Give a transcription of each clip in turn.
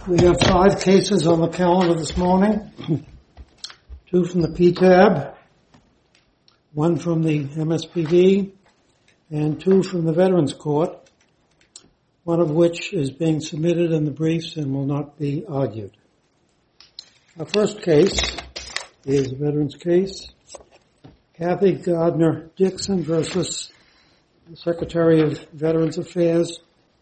We have 5 cases on the calendar this morning. 2 from the PTAB, 1 from the MSPB, and 2 from the Veterans Court, one of which is being submitted in the briefs and will not be argued. Our first case is a veterans case, Kathy Gardner Dixon versus the Secretary of Veterans Affairs,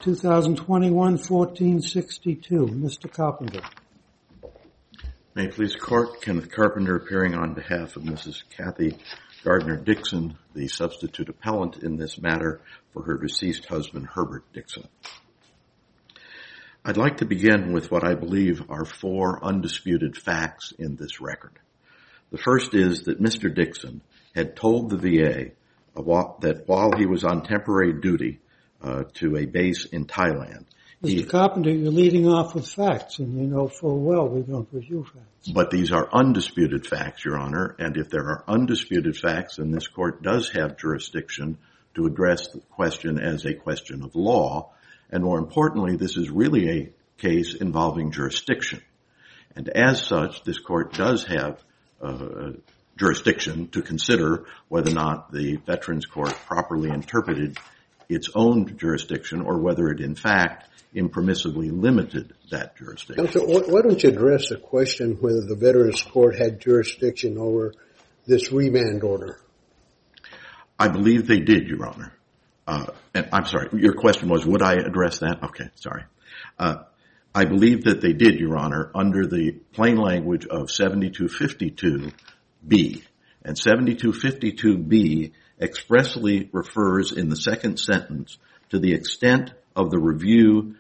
2021-1462. Mr. Carpenter. May it please the Court, Kenneth Carpenter appearing on behalf of Mrs. Kathy Gardner Dixon, the substitute appellant in this matter for her deceased husband, Herbert Dixon. I'd like to begin with what I believe are 4 undisputed facts in this record. The first is that Mr. Dixon had told the VA that while he was on temporary duty to a base in Thailand. Mr. Carpenter, you're leading off with facts, and you know full well we don't review facts. But these are undisputed facts, Your Honor, and if there are undisputed facts, then this Court does have jurisdiction to address the question as a question of law, and more importantly, this is really a case involving jurisdiction. And as such, this Court does have jurisdiction to consider whether or not the Veterans Court properly interpreted its own jurisdiction or whether it in fact impermissibly limited that jurisdiction. Counsel, why don't you address the question whether the Veterans Court had jurisdiction over this remand order? I believe they did, Your Honor. And I'm sorry, your question was, would I address that? Okay, sorry. I believe that they did, Your Honor, under the plain language of 7252B. And 7252B expressly refers in the second sentence to the extent of the review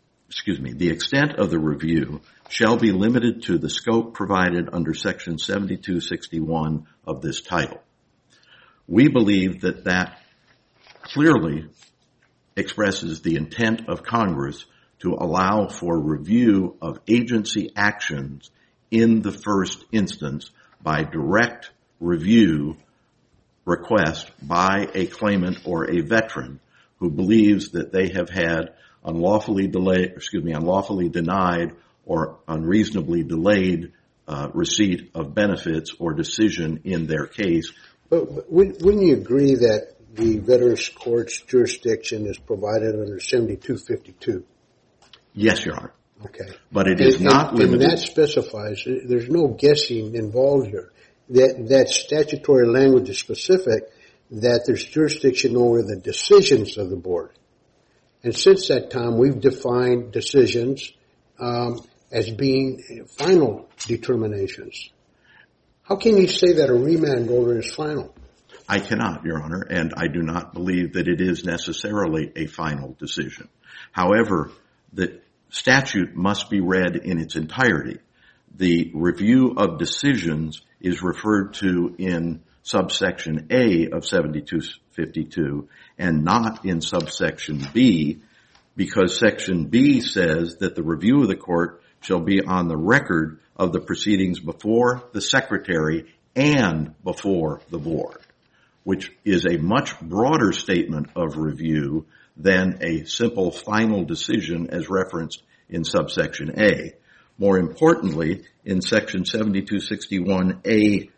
shall be limited to the scope provided under section 7261 of this title. We believe that that clearly expresses the intent of Congress to allow for review of agency actions in the first instance by direct review request by a claimant or a veteran who believes that they have had unlawfully denied or unreasonably delayed receipt of benefits or decision in their case. But wouldn't you agree that the Veterans Court's jurisdiction is provided under 7252? Yes, Your Honor. Okay. But it is not limited. And that specifies, there's no guessing involved here. That statutory language is specific that there's jurisdiction over the decisions of the board. And since that time, we've defined decisions as being final determinations. How can you say that a remand order is final? I cannot, Your Honor, and I do not believe that it is necessarily a final decision. However, the statute must be read in its entirety. The review of decisions is referred to in subsection A of 7252 and not in subsection B, because section B says that the review of the court shall be on the record of the proceedings before the secretary and before the board, which is a much broader statement of review than a simple final decision as referenced in subsection A. More importantly, in section 7261A3,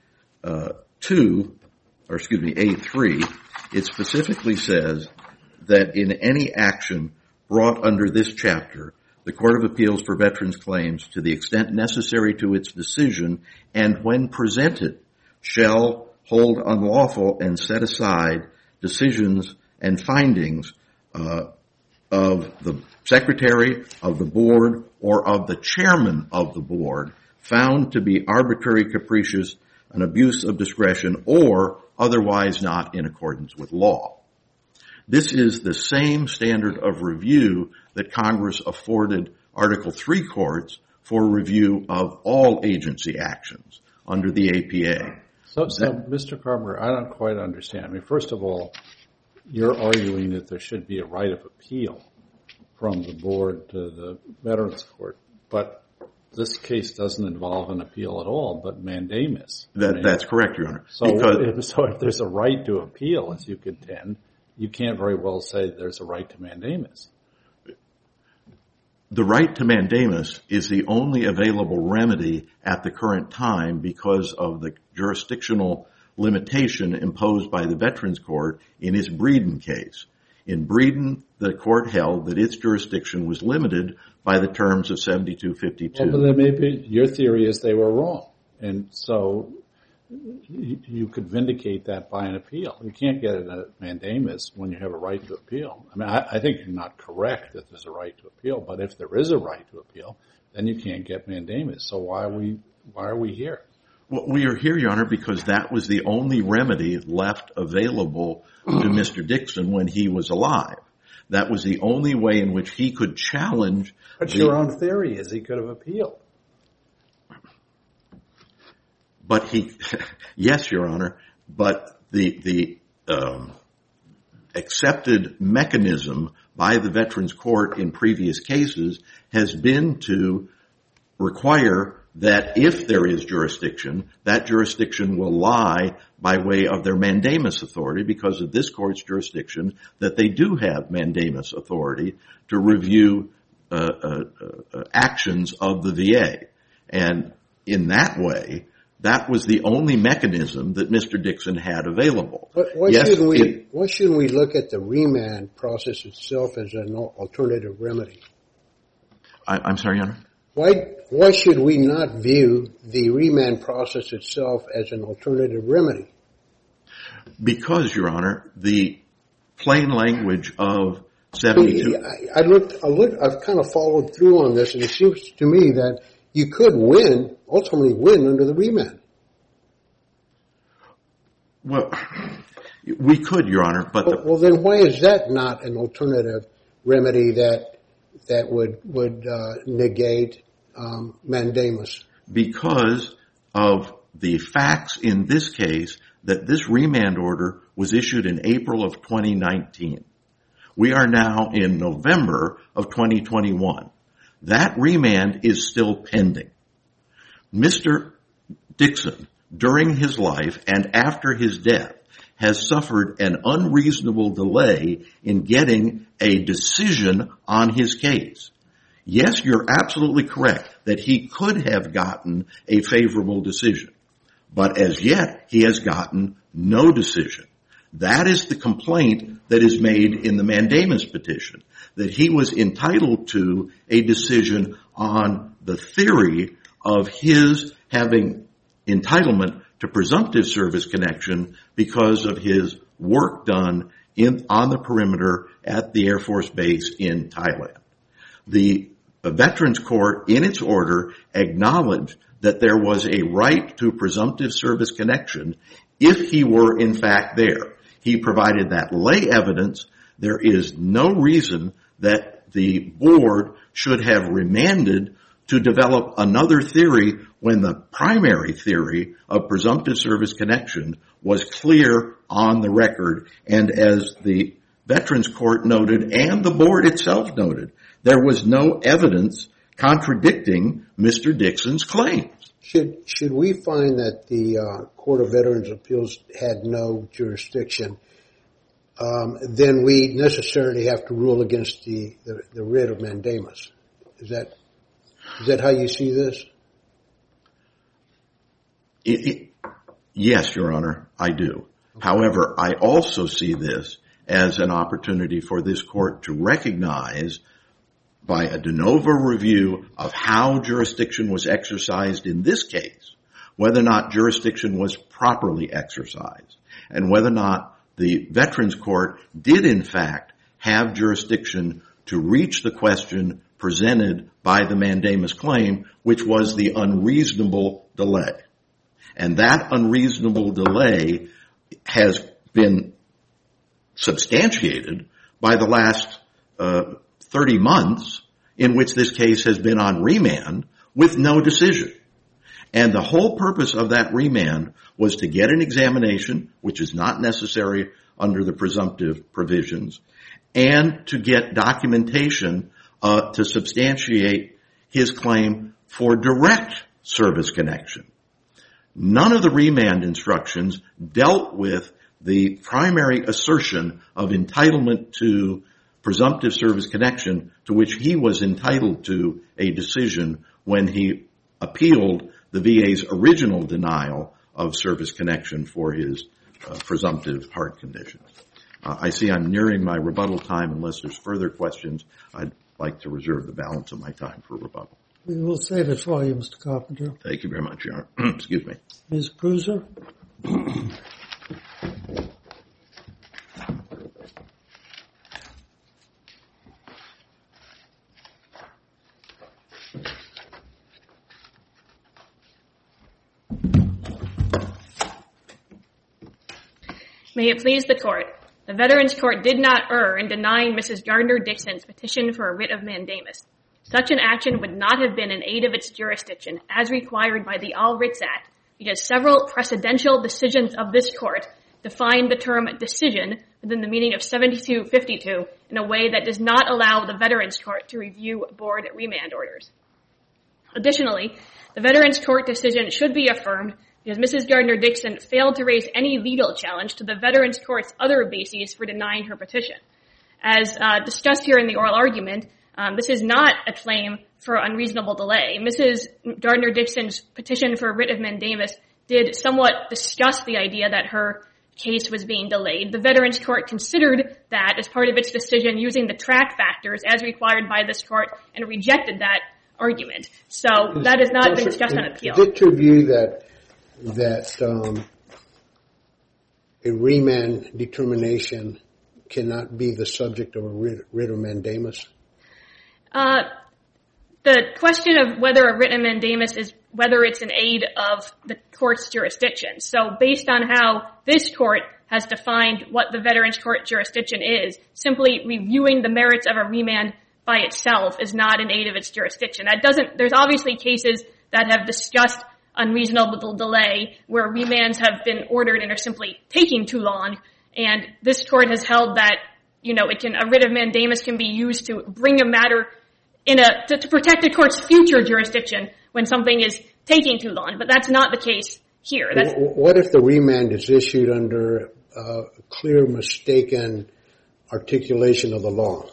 it specifically says that in any action brought under this chapter, the Court of Appeals for Veterans Claims, to the extent necessary to its decision and when presented, shall hold unlawful and set aside decisions and findings of the secretary, of the board, or of the chairman of the board found to be arbitrary, capricious, an abuse of discretion, or otherwise not in accordance with law. This is the same standard of review that Congress afforded Article III courts for review of all agency actions under the APA. So Mr. Carpenter, I don't quite understand. I mean, first of all, you're arguing that there should be a right of appeal from the board to the Veterans Court, but this case doesn't involve an appeal at all, but mandamus. That's correct, Your Honor. So if there's a right to appeal, as you contend, you can't very well say there's a right to mandamus. the right to mandamus is the only available remedy at the current time because of the jurisdictional limitation imposed by the Veterans Court in its Breeden case. In Breeden, the court held that its jurisdiction was limited by the terms of 7252. Well, but then maybe your theory is they were wrong. And so you could vindicate that by an appeal. You can't get a mandamus when you have a right to appeal. I mean, I think you're not correct that there's a right to appeal, but if there is a right to appeal, then you can't get mandamus. So why are we here? Well, we are here, Your Honor, because that was the only remedy left available to Mr. Dixon when he was alive. That was the only way in which he could challenge. But your own theory is he could have appealed. But yes, Your Honor, but the accepted mechanism by the Veterans Court in previous cases has been to require that if there is jurisdiction, that jurisdiction will lie by way of their mandamus authority because of this court's jurisdiction, that they do have mandamus authority to review actions of the VA. And in that way, that was the only mechanism that Mr. Dixon had available. But why shouldn't we look at the remand process itself as an alternative remedy? I'm sorry, Your Honor? Why should we not view the remand process itself as an alternative remedy? Because, Your Honor, the plain language of 72... I've kind of followed through on this, and it seems to me that you could ultimately win under the remand. Well, we could, Your Honor, but... Well, then why is that not an alternative remedy that would negate mandamus? Because of the facts in this case that this remand order was issued in April of 2019. We are now in November of 2021. That remand is still pending. Mr. Dixon, during his life and after his death, has suffered an unreasonable delay in getting a decision on his case. Yes, you're absolutely correct that he could have gotten a favorable decision. But as yet, he has gotten no decision. That is the complaint that is made in the mandamus petition, that he was entitled to a decision on the theory of his having entitlement to presumptive service connection because of his work done on the perimeter at the Air Force Base in Thailand. The Veterans Court, in its order, acknowledged that there was a right to presumptive service connection if he were in fact there. He provided that lay evidence. There is no reason that the board should have remanded to develop another theory when the primary theory of presumptive service connection was clear on the record. And as the Veterans Court noted and the board itself noted, there was no evidence contradicting Mr. Dixon's claims. Should we find that the Court of Veterans Appeals had no jurisdiction, then we necessarily have to rule against the writ of mandamus. Is that how you see this? Yes, Your Honor, I do. However, I also see this as an opportunity for this court to recognize by a de novo review of how jurisdiction was exercised in this case, whether or not jurisdiction was properly exercised, and whether or not the Veterans Court did in fact have jurisdiction to reach the question presented by the mandamus claim, which was the unreasonable delay. And that unreasonable delay has been substantiated by the last 30 months in which this case has been on remand with no decision. And the whole purpose of that remand was to get an examination, which is not necessary under the presumptive provisions, and to get documentation to substantiate his claim for direct service connection. None of the remand instructions dealt with the primary assertion of entitlement to presumptive service connection to which he was entitled to a decision when he appealed the VA's original denial of service connection for his presumptive heart conditions. I see I'm nearing my rebuttal time. Unless there's further questions, I'd like to reserve the balance of my time for rebuttal. We will save it for you, Mr. Carpenter. Thank you very much, Your Honor. Excuse me. Ms. Cruiser? May it please the Court. The Veterans Court did not err in denying Mrs. Gardner-Dixon's petition for a writ of mandamus. Such an action would not have been in aid of its jurisdiction as required by the All Writs Act, because several precedential decisions of this Court define the term decision within the meaning of 7252 in a way that does not allow the Veterans Court to review board remand orders. Additionally, the Veterans Court decision should be affirmed because Mrs. Gardner-Dixon failed to raise any legal challenge to the Veterans Court's other bases for denying her petition. As discussed here in the oral argument, this is not a claim for unreasonable delay. Mrs. Gardner-Dixon's petition for a writ of mandamus did somewhat discuss the idea that her case was being delayed. The Veterans Court considered that as part of its decision using the track factors as required by this Court and rejected that argument. So that has not been discussed on appeal. Is it your view that a remand determination cannot be the subject of a writ of mandamus? The question of whether a writ of mandamus is whether it's an aid of the Court's jurisdiction. So based on how this Court has defined what the Veterans Court jurisdiction is, simply reviewing the merits of a remand by itself is not an aid of its jurisdiction. There's obviously cases that have discussed unreasonable delay where remands have been ordered and are simply taking too long, and this Court has held that, a writ of mandamus can be used to bring a matter to protect the Court's future jurisdiction when something is taking too long, but that's not the case here. What if the remand is issued under clear mistaken articulation of the law?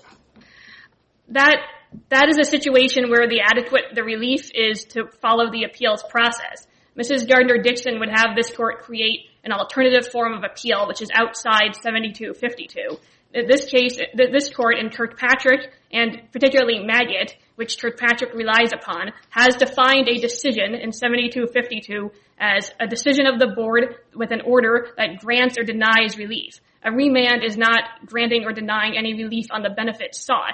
That is a situation where the relief is to follow the appeals process. Mrs. Gardner-Dixon would have this Court create an alternative form of appeal, which is outside 7252. In this case, this Court in Kirkpatrick, and particularly Maggot, which Kirkpatrick relies upon, has defined a decision in 7252 as a decision of the Board with an order that grants or denies relief. A remand is not granting or denying any relief on the benefit sought.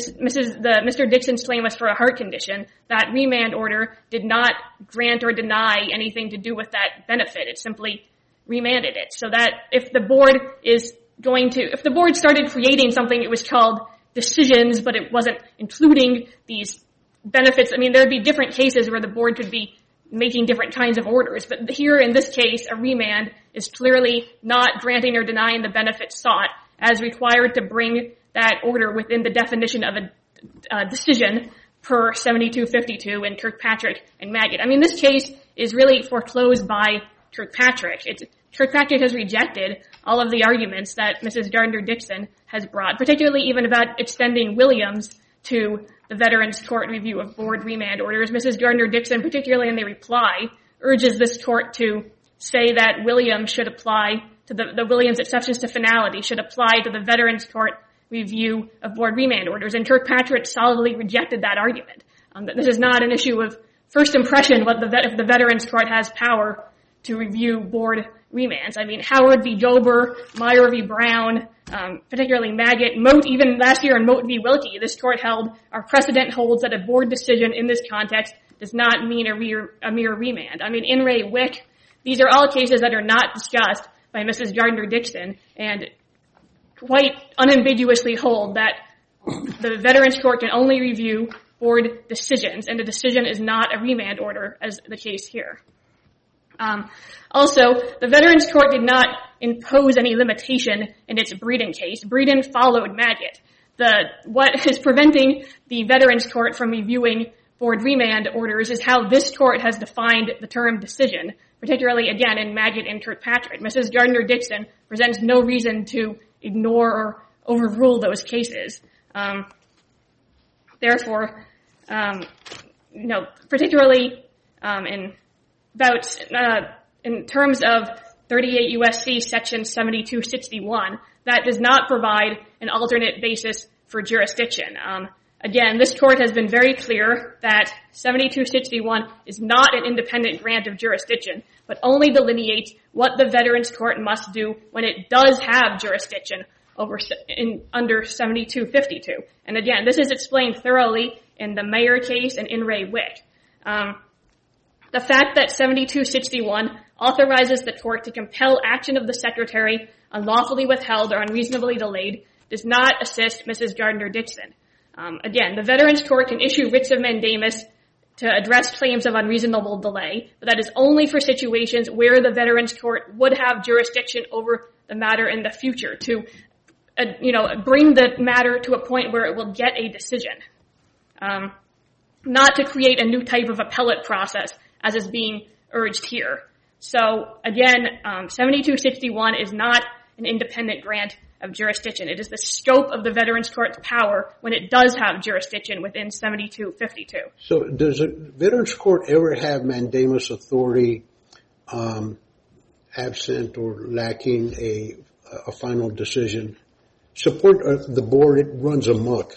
Mr. Dixon's claim was for a heart condition. That remand order did not grant or deny anything to do with that benefit. It simply remanded it. So that if the Board started creating something, it was called decisions, but it wasn't including these benefits. There'd be different cases where the Board could be making different kinds of orders. But here, in this case, a remand is clearly not granting or denying the benefit sought as required to bring that order within the definition of a decision per 7252 in Kirkpatrick and Maggot. This case is really foreclosed by Kirkpatrick. Kirkpatrick has rejected all of the arguments that Mrs. Gardner-Dixon has brought, particularly even about extending Williams to the Veterans Court review of board remand orders. Mrs. Gardner-Dixon, particularly in the reply, urges this Court to say that Williams should apply to the Williams exceptions to finality should apply to the Veterans Court review of board remand orders, and Kirkpatrick solidly rejected that argument. This is not an issue of first impression if the Veterans Court has power to review board remands. Howard v. Dober, Meyer v. Brown, particularly Maggot, Moat, even last year in Moat v. Wilkie, this Court held our precedent holds that a board decision in this context does not mean a mere remand. In Ray Wick, these are all cases that are not discussed by Mrs. Gardner-Dixon and quite unambiguously hold that the Veterans Court can only review board decisions, and a decision is not a remand order, as the case here. Also, the Veterans Court did not impose any limitation in its Breeden case. Breeden followed Maggot. What is preventing the Veterans Court from reviewing board remand orders is how this Court has defined the term decision, particularly, again, in Maggot and Kirkpatrick. Mrs. Gardner-Dixon presents no reason to ignore or overrule those cases. Therefore, particularly in terms of 38 U.S.C. Section 7261, that does not provide an alternate basis for jurisdiction. Again, this court has been very clear that 7261 is not an independent grant of jurisdiction, but only delineates what the Veterans Court must do when it does have jurisdiction under 7252. And again, this is explained thoroughly in the Mayer case and in Ray Wick. The fact that 7261 authorizes the court to compel action of the Secretary unlawfully withheld or unreasonably delayed does not assist Mrs. Gardner-Dixon. Again, the Veterans Court can issue writs of mandamus to address claims of unreasonable delay, but that is only for situations where the Veterans Court would have jurisdiction over the matter in the future to, bring the matter to a point where it will get a decision. Not to create a new type of appellate process as is being urged here. So again, 7261 is not an independent grant of jurisdiction. It is the scope of the Veterans Court's power when it does have jurisdiction within 7252. So does the Veterans Court ever have mandamus authority absent or lacking a final decision? Support the board, it runs amok.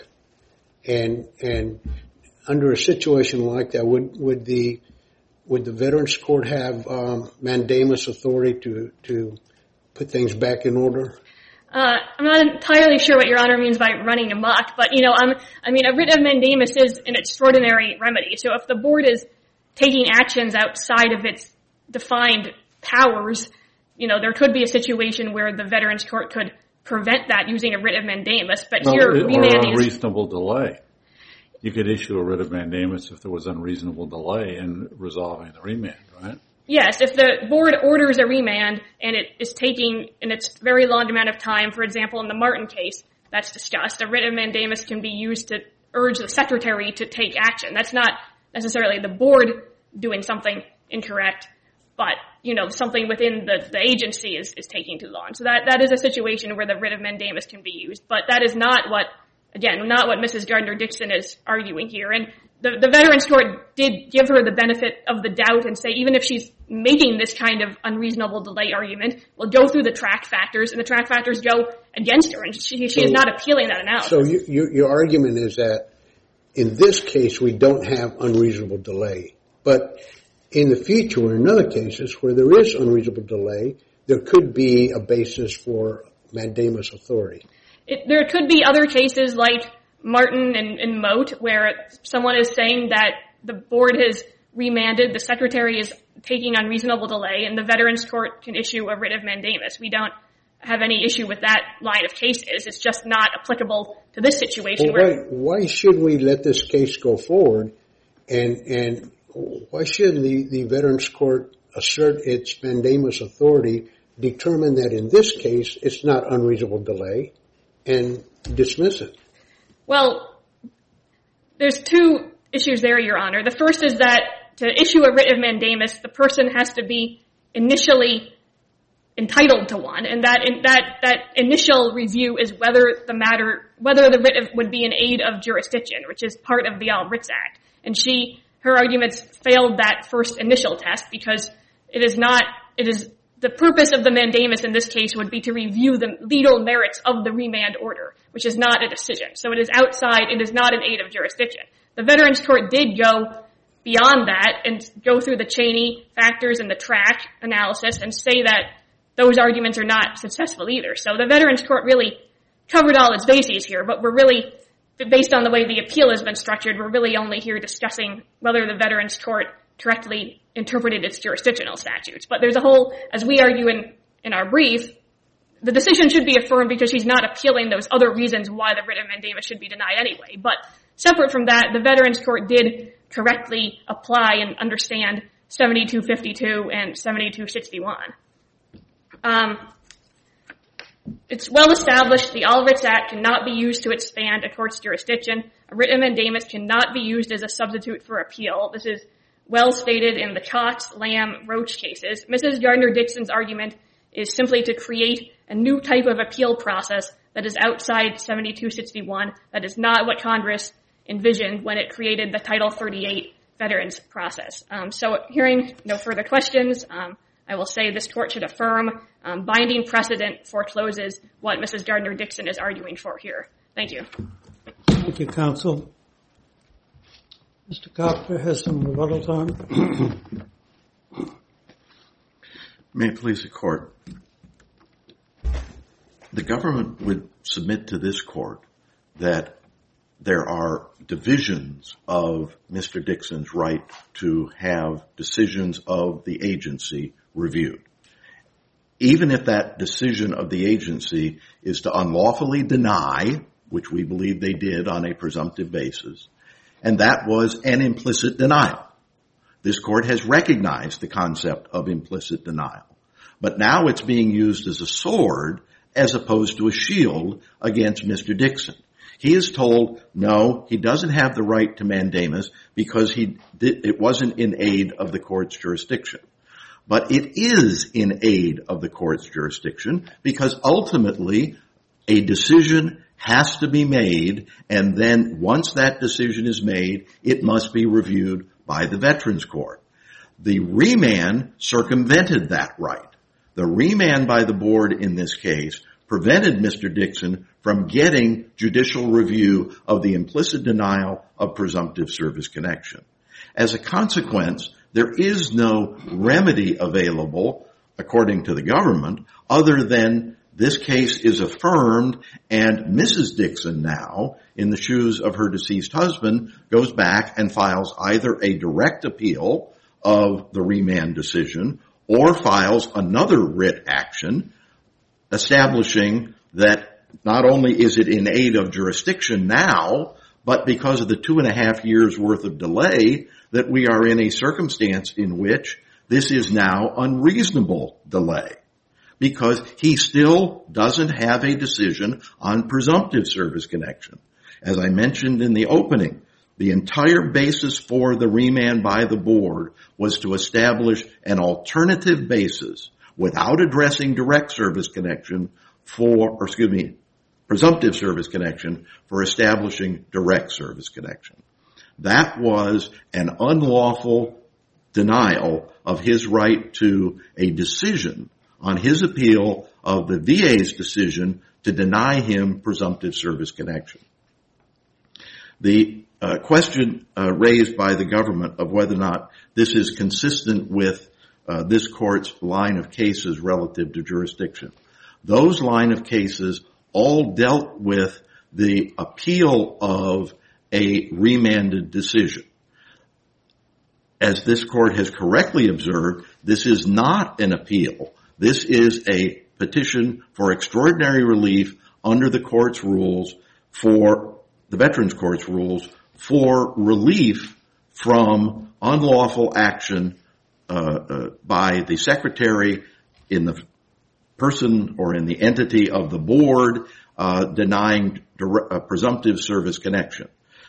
And under a situation like that, would the Veterans Court have mandamus authority to put things back in order? I'm not entirely sure what Your Honor means by running amok, but a writ of mandamus is an extraordinary remedy. So if the board is taking actions outside of its defined powers, there could be a situation where the Veterans Court could prevent that using a writ of mandamus. But here, or unreasonable delay. You could issue a writ of mandamus if there was unreasonable delay in resolving the remand, right? Yes, if the board orders a remand and it is taking in its very long amount of time, for example, in the Martin case that's discussed, a writ of mandamus can be used to urge the Secretary to take action. That's not necessarily the board doing something incorrect, but, something within the agency is taking too long. So that is a situation where the writ of mandamus can be used, but that is not what Mrs. Gardner-Dixon is arguing here. And the Veterans Court did give her the benefit of the doubt and say, even if she's making this kind of unreasonable delay argument, we'll go through the track factors, and the track factors go against her, and she is not appealing that analysis. So your argument is that in this case, we don't have unreasonable delay. But in the future, in other cases where there is unreasonable delay, there could be a basis for mandamus authority. There could be other cases like Martin and Moat where someone is saying that the board has remanded, the Secretary is taking unreasonable delay, and the Veterans Court can issue a writ of mandamus. We don't have any issue with that line of cases. It's just not applicable to this situation. Well, why should we let this case go forward, and why shouldn't the Veterans Court assert its mandamus authority, determine that in this case it's not unreasonable delay, and dismiss it? Well, there's two issues there, Your Honor. The first is that to issue a writ of mandamus, the person has to be initially entitled to one, and that initial review is whether the writ would be an aid of jurisdiction, which is part of the All Writs Act. And her arguments failed that first initial test because the purpose of the mandamus in this case would be to review the legal merits of the remand order, which is not a decision. So it is not an aid of jurisdiction. The Veterans Court did go beyond that and go through the Cheney factors and the track analysis and say that those arguments are not successful either. So the Veterans Court really covered all its bases here, but we're really, based on the way the appeal has been structured, we're really only here discussing whether the Veterans Court correctly interpreted its jurisdictional statutes. But there's a whole, as we argue in our brief, the decision should be affirmed because she's not appealing those other reasons why the writ of mandamus should be denied anyway. But separate from that, the Veterans Court did correctly apply and understand 7252 and 7261. It's well established the All Writs Act cannot be used to expand a court's jurisdiction. A writ of mandamus cannot be used as a substitute for appeal. This is well stated in the Cox, Lamb, Roach cases. Mrs. Gardner-Dixon's argument is simply to create a new type of appeal process that is outside 7261. That is not what Congress envisioned when it created the Title 38 veterans process. So hearing no further questions, I will say this court should affirm. Binding precedent forecloses what Mrs. Gardner-Dixon is arguing for here. Thank you. Thank you, counsel. Mr. Carpenter has some rebuttal time. May it please the court. The government would submit to this court that there are divisions of Mr. Dixon's right to have decisions of the agency reviewed. Even if that decision of the agency is to unlawfully deny, which we believe they did on a presumptive basis, and that was an implicit denial. This court has recognized the concept of implicit denial, but now it's being used as a sword as opposed to a shield against Mr. Dixon. He is told, no, he doesn't have the right to mandamus because it wasn't in aid of the court's jurisdiction. But it is in aid of the court's jurisdiction because ultimately a decision has to be made, and then once that decision is made, it must be reviewed by the Veterans Court. The remand circumvented that right. The remand by the board in this case prevented Mr. Dixon from getting judicial review of the implicit denial of presumptive service connection. As a consequence, there is no remedy available, according to the government, other than this case is affirmed and Mrs. Dixon now, in the shoes of her deceased husband, goes back and files either a direct appeal of the remand decision or files another writ action establishing that not only is it in aid of jurisdiction now, but because of the 2.5 years worth of delay, that we are in a circumstance in which this is now unreasonable delay. Because he still doesn't have a decision on presumptive service connection. As I mentioned in the opening, the entire basis for the remand by the board was to establish an alternative basis without addressing presumptive service connection for establishing direct service connection. That was an unlawful denial of his right to a decision on his appeal of the VA's decision to deny him presumptive service connection. The question raised by the government of whether or not this is consistent with this court's line of cases relative to jurisdiction. Those line of cases all dealt with the appeal of a remanded decision. As this court has correctly observed, this is not an appeal. This is a petition for extraordinary relief under the court's rules for the Veterans Court's rules for relief from unlawful action by the secretary in the person or in the entity of the board denying presumptive service connection.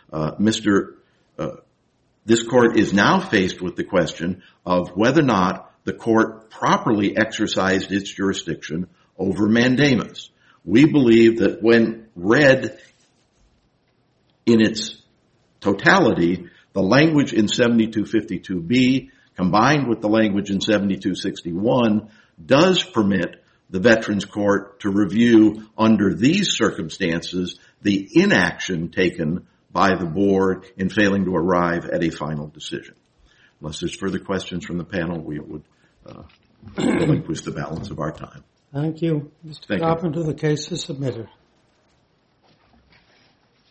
This court is now faced with the question of whether or not the court properly exercised its jurisdiction over mandamus. We believe that when read in its totality, the language in 7252B combined with the language in 7261 does permit the Veterans Court to review under these circumstances the inaction taken by the board in failing to arrive at a final decision. Unless there's further questions from the panel, we would relinquish the balance of our time. Thank you. Mr. Carpenter, the case is submitted.